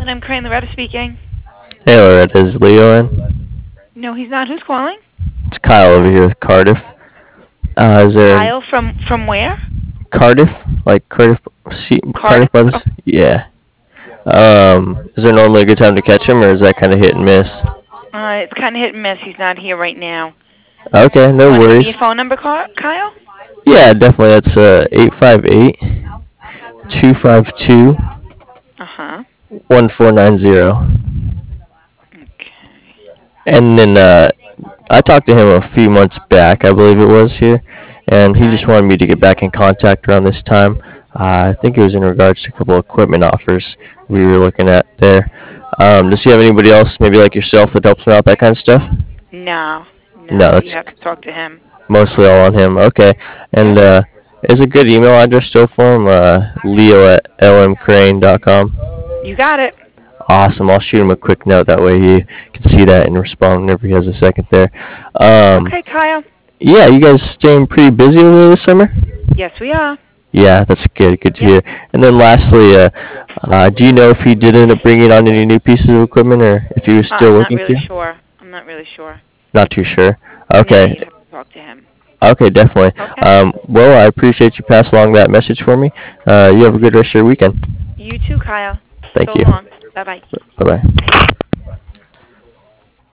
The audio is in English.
L&M Crane, Loretta speaking. Hey Loretta, is Leo in? No, he's not. Who's calling? It's Kyle over here with Cardiff. Is there Kyle from where? Cardiff? Like Cardiff Cardiff? Brothers? Yeah. Is there normally a good time to catch him, or is that kind of hit and miss? It's kind of hit and miss. He's not here right now. Okay, You no want to give me worries. your phone number, Kyle? Yeah, definitely. That's 858 252 Uh-huh. 1490. Okay. And then I talked to him a few months back, I believe it was here, and he just Okay. wanted me to get back in contact around this time. I think it was in regards to a couple of equipment offers we were looking at there. Does he have anybody else, maybe like yourself, that helps him out, that kind of stuff? No. No, No, you it's have to talk to him. mostly all on him. Okay. And Yep. is a good email address still for him? Leo@lmcrane.com. You got it. Awesome. I'll shoot him a quick note. That way he can see that and respond whenever he has a second there. Okay, Kyle. Yeah, you guys staying pretty busy over there this summer? Yes, we are. Yeah, that's good. Good to Yep. hear. And then lastly, do you know if he did end up bringing on any new pieces of equipment, or if he was still I'm not looking really to? sure. I'm not really sure. Not too sure. Yeah, Okay. you'd have to talk to him. Okay, definitely. Okay. Well, I appreciate you passing along that message for me. You have a good rest of your weekend. You too, Kyle. Thank So you. long. Bye-bye. Bye-bye.